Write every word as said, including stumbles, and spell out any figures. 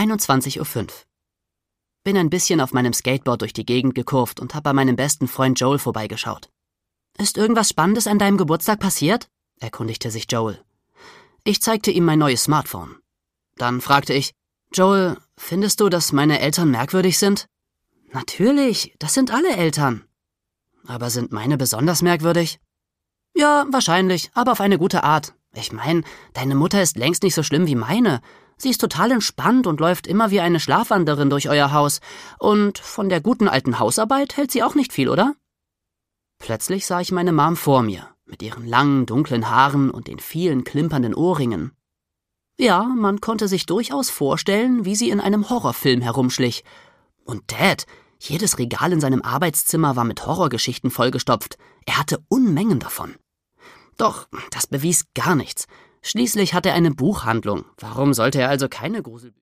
einundzwanzig Uhr fünf. Bin ein bisschen auf meinem Skateboard durch die Gegend gekurvt und habe bei meinem besten Freund Joel vorbeigeschaut. »Ist irgendwas Spannendes an deinem Geburtstag passiert?« erkundigte sich Joel. Ich zeigte ihm mein neues Smartphone. Dann fragte ich, »Joel, findest du, dass meine Eltern merkwürdig sind?« »Natürlich, das sind alle Eltern.« »Aber sind meine besonders merkwürdig?« »Ja, wahrscheinlich, aber auf eine gute Art. Ich meine, deine Mutter ist längst nicht so schlimm wie meine. Sie ist total entspannt und läuft immer wie eine Schlafwanderin durch euer Haus. Und von der guten alten Hausarbeit hält sie auch nicht viel, oder?« Plötzlich sah ich meine Mom vor mir, mit ihren langen, dunklen Haaren und den vielen klimpernden Ohrringen. Ja, man konnte sich durchaus vorstellen, wie sie in einem Horrorfilm herumschlich. Und Dad, jedes Regal in seinem Arbeitszimmer war mit Horrorgeschichten vollgestopft. Er hatte Unmengen davon. Doch das bewies gar nichts. Schließlich hat er eine Buchhandlung. Warum sollte er also keine Grusel...